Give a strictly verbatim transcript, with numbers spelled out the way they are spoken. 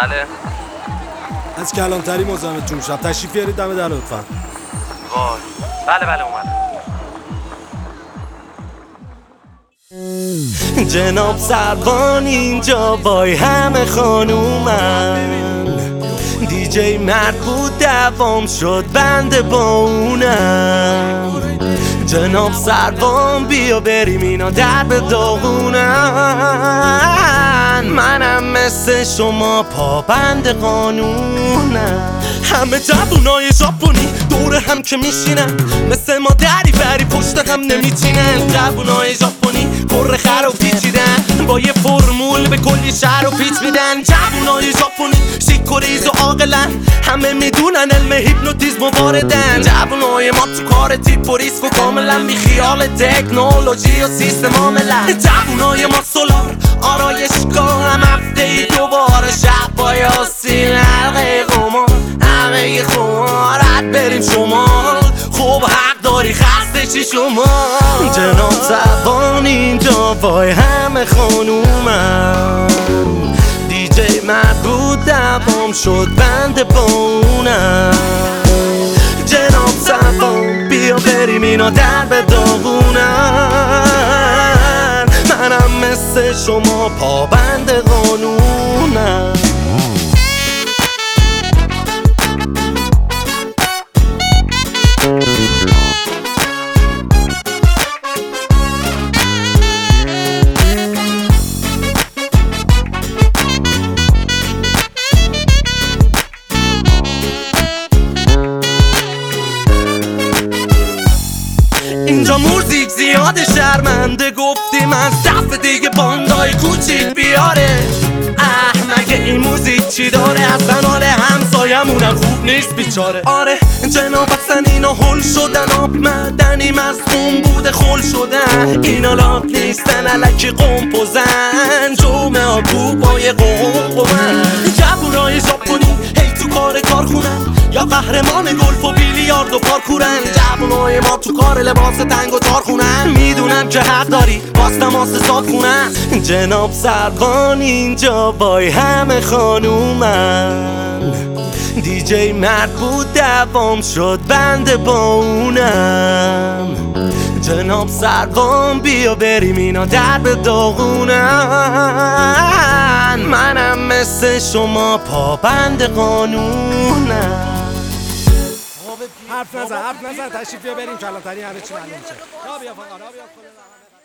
بله. از کلانتری مزاحمتون میشم. تشریف بیارید دم در لطفا. وای. بله بله اومدم. جناب سروان اینجا وای همه خانومن، دیجی مرد بود دوام شد بنده با اونم. جناب سروان بیا بریم اینا در به داغونن، منم مثل شما پابند قانونم. همه جوونای ژاپنی دور هم که میشینن، مثل ما دری بری پشت هم نمیچینن. جوونای ژاپنی پر خر و پیچیدن، با یه فرمول به کلی شهر و پیچ میدن. جوونای ژاپنی شیک و ریز و عاقلن، همه میدونن علم هیپنوتیزم واردن. جوونای ما تو کار تیپ و ریسک و کاملا بی خیال تکنولوژی و سیستم عاملن. جوونای ما سولار آرایشگاه، هم هفته ای دوباره شب با یاسین حلقه قمار، همه ی خمارت بریم شمال. خوب حق داری خسته چی شما. جناب سروان اینجا وای همه خانومم، دیجی مرد بود دوام شد بنده با اونم. جناب سروان بیا بریم اینا در به داغونن، منم مثل شما پابند قانونم. اینجا موزیک زیاده شرمنده، گفتیم از دفعه دیگه باندای کوچیک بیاره. اه مگه این موزیک چی داره، اصلا حال همسایمونم خوب نیست بیچاره. آره جناب اصلا اینا هل شدن، آب معدنی مصموم بوده خل شدن. اینا لاک نیستن علکی قمپوزن، جمعه ها کوبای قمقمن. جوونای ژاپنی هی تو کار کارخونن، یا قهرمان گلف و بیلیارد و پارکورن. جوونای ما تو کار لباس تنگ و تارخونن، میدونم که حق داری باز تماس ساد خونن. جناب سروان اینجا وای همه خانومن، دیجی مرد بود دوام شد بنده با اونم. جناب سروان بیا بریم اینا در به داغونن، منم مثل شما پابند قانونم. حرف نزن حرف نزن تشریف بیا بریم کلانتری همه چی معلوم میشه. یا بیا فقط یا بیا.